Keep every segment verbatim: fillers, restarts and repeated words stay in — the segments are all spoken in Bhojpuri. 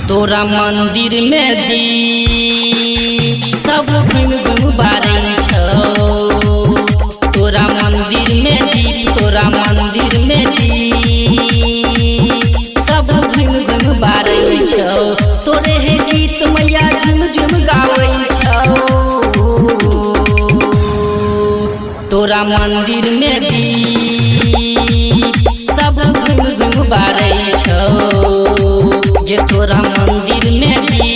तोरा मंदिर में दी सब घुम घुम बारै छौ। तोरा मंदिर में दी तोरा मंदिर में दी सब घुम घुम बारै छौ। तोरे हे गीत मैया झुम झुम गाबै छौ। तोरा मंदिर में दी सब घुम घुम बारै छौ। ये तोरा मंदिर में दी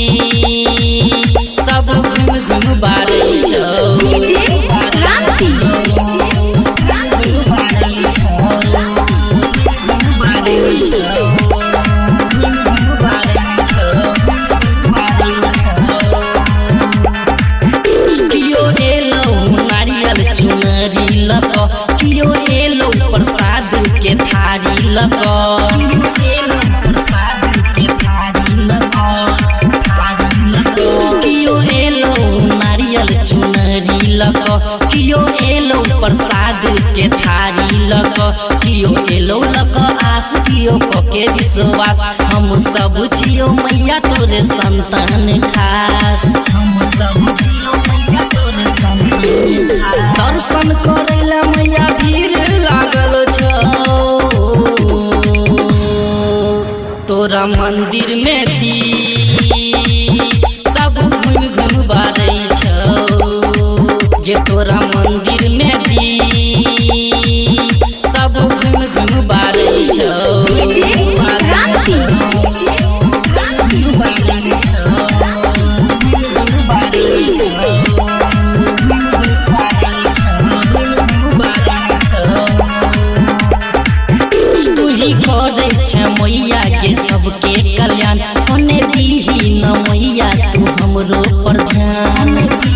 सब घुम घुम बारै छौ। कियो एलौ नारियल चुनरी लक, कियो एलौ प्रसाद के थारी लक। चुनरी लक कियो एलो प्रसाद के थारी लक, कियो एलो लक आस कियो के विश्वास। हम सब छियो मैया तोरे संतान खास। हम सब छियो मैया तोरे संतान खास। दर्शन करेला मैया भीड़ लागल छौ। तोरा मंदिर में दी सब घुम घुम बारै छौ। ये तोरा मंदिर में दी सब घुम घुम बारै छौ। तूही करै छै मैया के सबके कल्याण, कने दीही न मैया तू हमरो पर ध्यान।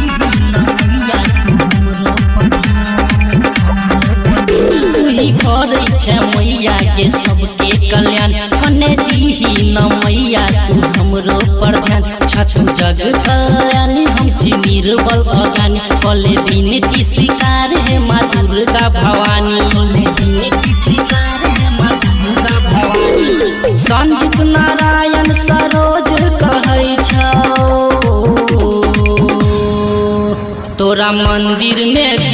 करै छै मैया के सबके कल्याण, कने दीही न मैया तू हमरो पर ध्यान। छठु जग कल्याणी हम छी निर्बल अगानी, कले विनती स्वीकार है माँ दुर्गा भवानी। संजीत नारायण सरोज कहै छौ। तोरा मंदिर में